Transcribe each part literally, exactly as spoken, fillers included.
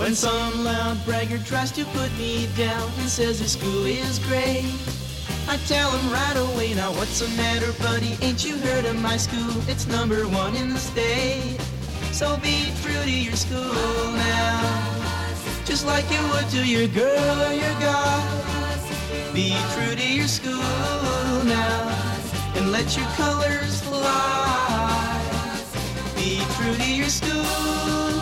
When some loud braggart tries to put me down and says his school is great, I tell him right away, now what's the matter, buddy? Ain't you heard of my school? It's number one in the state. So be true to your school now, just like you would to your girl or your guy. Be true to your school now, and let your colors fly. Be true to your school.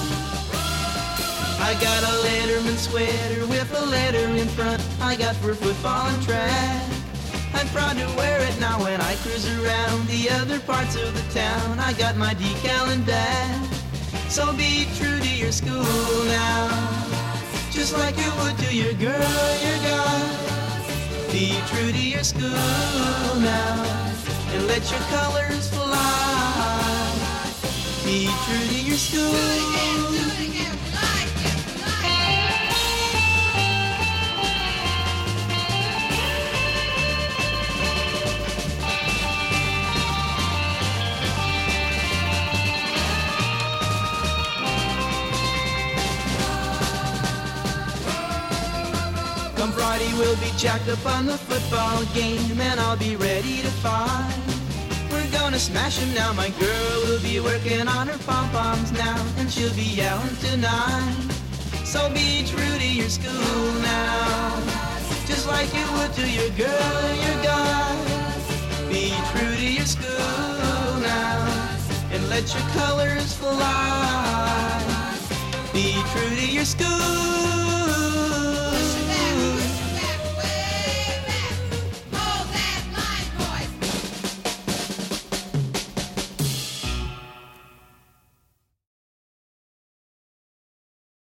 I got a Letterman sweater with a letter in front. I got for football and track. I'm proud to wear it now when I cruise around the other parts of the town. I got my decal and badge. So be true to your school now, just like you would to your girl or your guy. Be true to your school now, and let your colors fly. Be true to your school. Do it again, do it again. Come Friday we'll be jacked up on the football game, and I'll be ready to fight. We're gonna smash 'em now, my girl will be working on her pom-poms now, and she'll be yelling tonight. So be true to your school now, just like you would to your girl or your guy. Be true to your school now, and let your colors fly. Be true to your school.